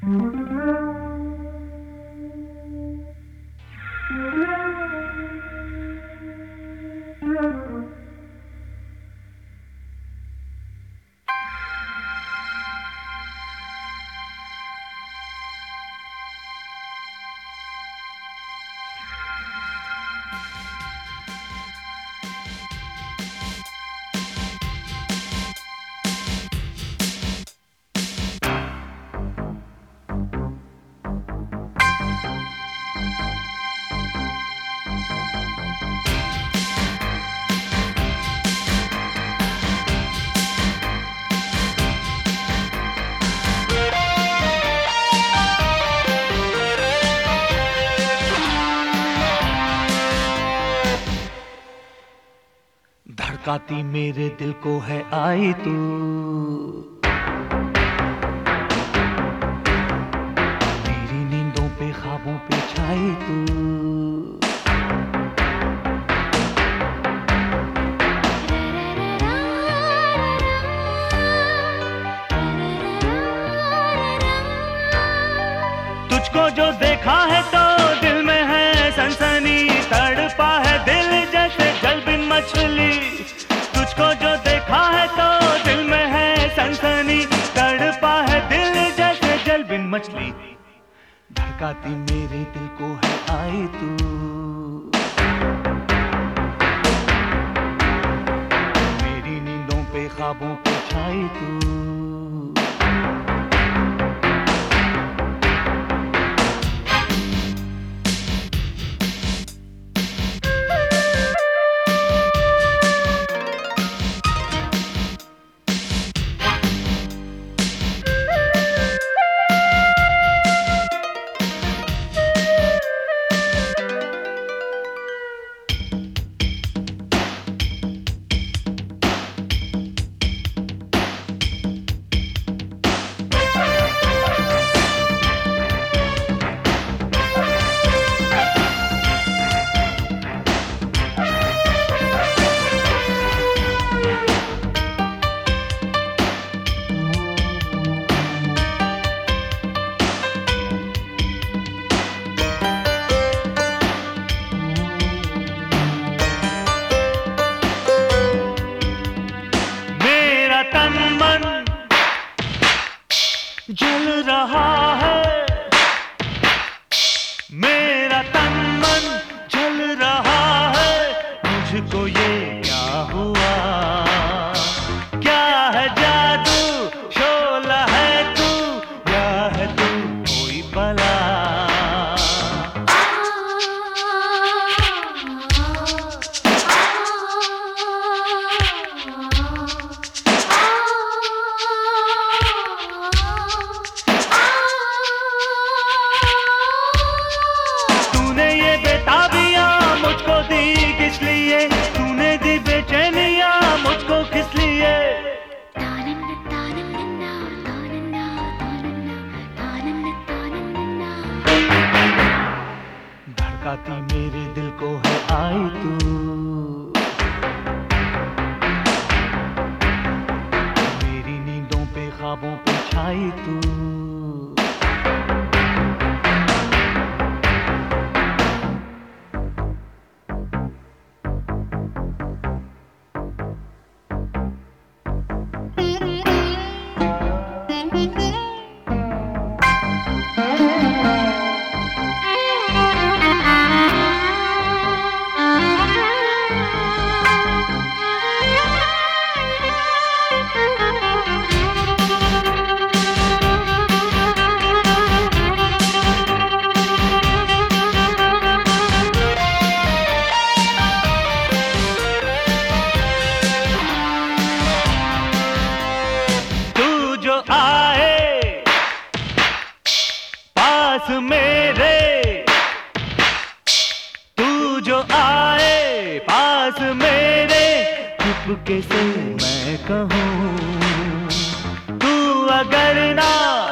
धड़काती मेरे दिल को है आई तू, मेरी नींदों पे ख्वाबों पे छाई तू। तुझको जो देखा है तो दिल में है सनसनी, तड़पा है दिल जैसे जल बिन मछली। तुझको जो देखा है तो दिल में है सनसनी, तड़पा है दिल जैसे जल बिन मछली। धड़काती मेरे दिल को है आई तू, मेरी नींदों पे ख्वाबों पे छाई तू। तन मन जल रहा है, मेरा तन मन जल रहा है। मुझको ये क्या हुआ, क्या है जादू, शोला है तू या है तू कोई बला। तूने दी बेचैनिया मुझको किस लिए? धड़काती मेरे दिल को है आई तू, मेरी नींदों पे ख्वाबों पे छाई तू। आए पास मेरे, तू जो आए पास मेरे, चुपके से मैं कहूँ तू अगर ना